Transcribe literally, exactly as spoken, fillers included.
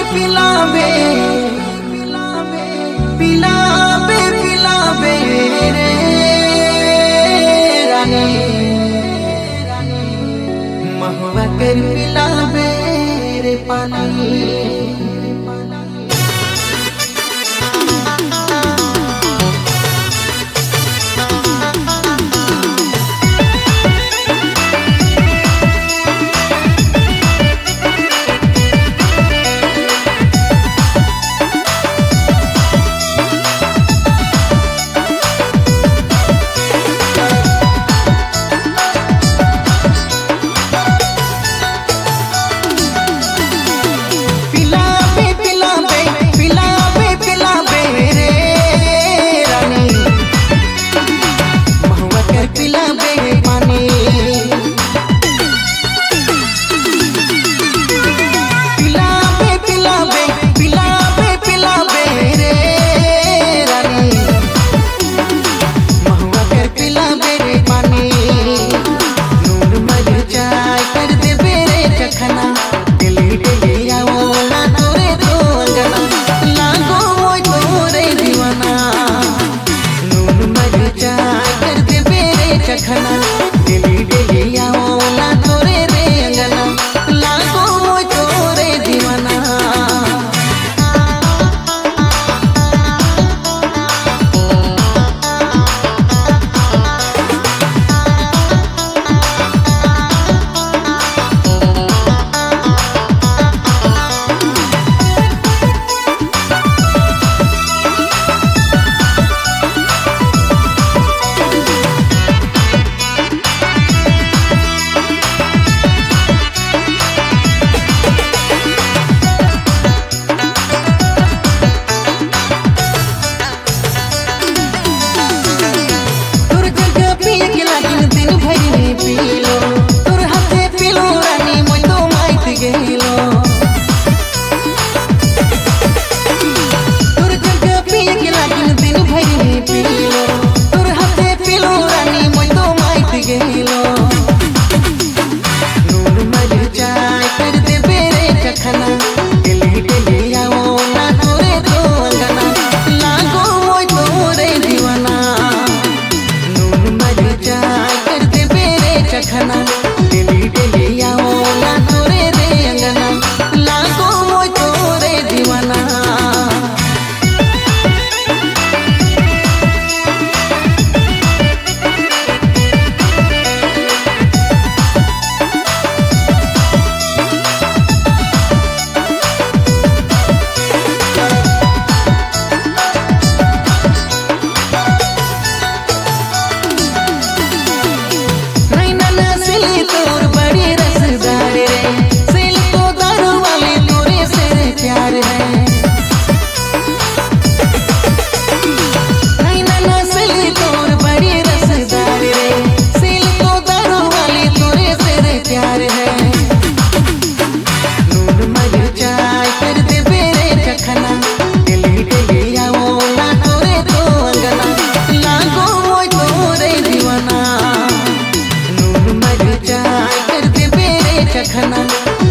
पिलावे पिलावे पिलावे रे रानी महुआ कर पिलावे रे पानी। डेली डेली आओला तोरे रे अंगना लागो मोय तोरे दीवाना। डेली डेली आओला तोरे रे अंगना लागो मोय तोरे दीवाना। तोर बड़ी रसदार रे सिल तो दारू वाले तोरे से प्यार है। नहीं ना ना सिल तोर बड़ी रसदार रे सिल तो दारू वाले तोरे से प्यार है। नून मरचाई कर दे बेरे चखना डेली डेली आओला तोरे तो अंगना लागो मोय तोरे दीवाना। चखना